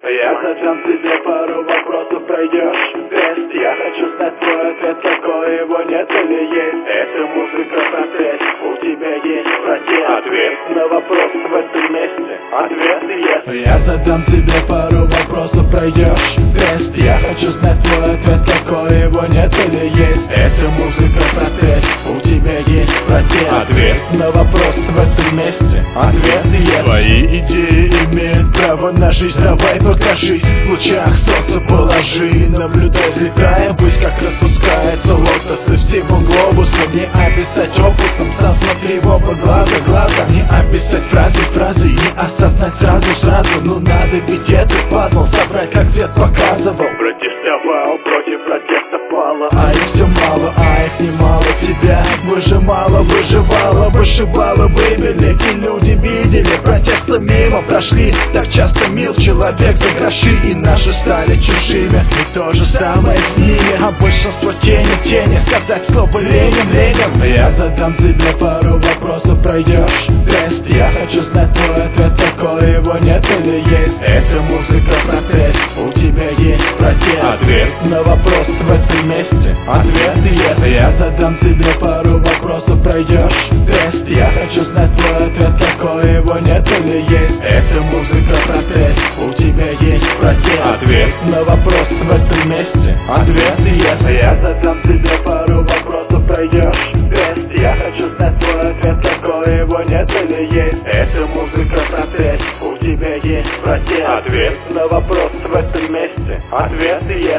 Я задам тебе пару вопросов, пройдешь тест. Я хочу знать твой ответ, какой его нет или есть. Это музыка протест, у тебя есть протест. Ответ на вопрос в этом месте, ответ есть. Я задам тебе пару вопросов, пройдешь тест. Я хочу знать твой ответ, какой его нет или есть. Это музыка протест, у тебя есть протест. Ответ на вопрос в этом месте, ответ есть. Твои идеи имеют право на жизнь, давай покажись. В лучах солнца положи, наблюдай, взлетая ввысь, как распускается лотосы всего глобуса. Не описать опусом, сам смотри в оба глаза. Не описать фразы, не осознать сразу. Ну надо ведь этот пазл собрать, как свет показывал. Протестовал, против протеста пало, а их все мало, а их немало. Тебя выжимало, выживало, вышибало, выбили. И люди видели, протесты мимо прошли. Так часто мил человек за гроши, и наши стали чужими. И то же самое с ними, а большинство тени. Сказать слово леним. Я задам тебе пару вопросов, пройдешь тест. Я хочу знать твой ответ, такой его нет или есть. Это музыка протест, у тебя есть протест. Ответ на вопрос в этом месте, ответ есть. Я задам тебе пару вопросов, пройдешь тест. Я хочу знать твой ответ, такой его нет или есть. Это музыка протест, у тебя есть протест. Ответ на вопрос в этом месте, ответ есть. Я задам тебе пару вопросов, пройдешь тест. Я хочу знать твой ответ, такой его нет или есть. Это музыка протест, у тебя есть протест. Ответ на вопрос в этом месте, ответ есть.